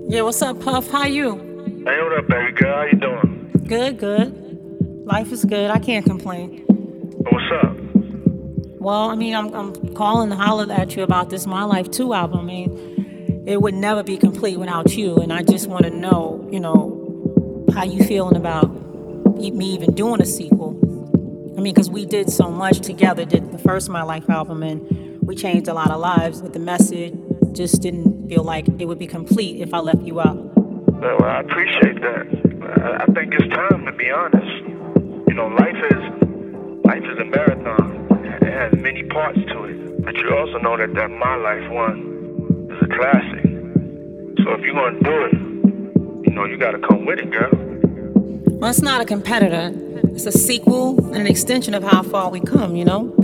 Yeah, what's up, Puff? How you? Hey, what up, baby girl? How you doing? Good, good. Life is good. I can't complain. What's up? Well, I'm calling to holler at you about this My Life 2 album. I mean, it would never be complete without you, and I just want to know, how you feeling about me even doing a sequel. I mean, because we did so much together, did the first My Life album, and we changed a lot of lives, but the message just didn't feel like it would be complete if I left you out. Well, I appreciate that. I think it's time to be honest. You know, life is a marathon. It has many parts to it. But you also know that My Life one is a classic. So if you're gonna do it, you gotta come with it, girl. Well, it's not a competitor. It's a sequel and an extension of how far we come,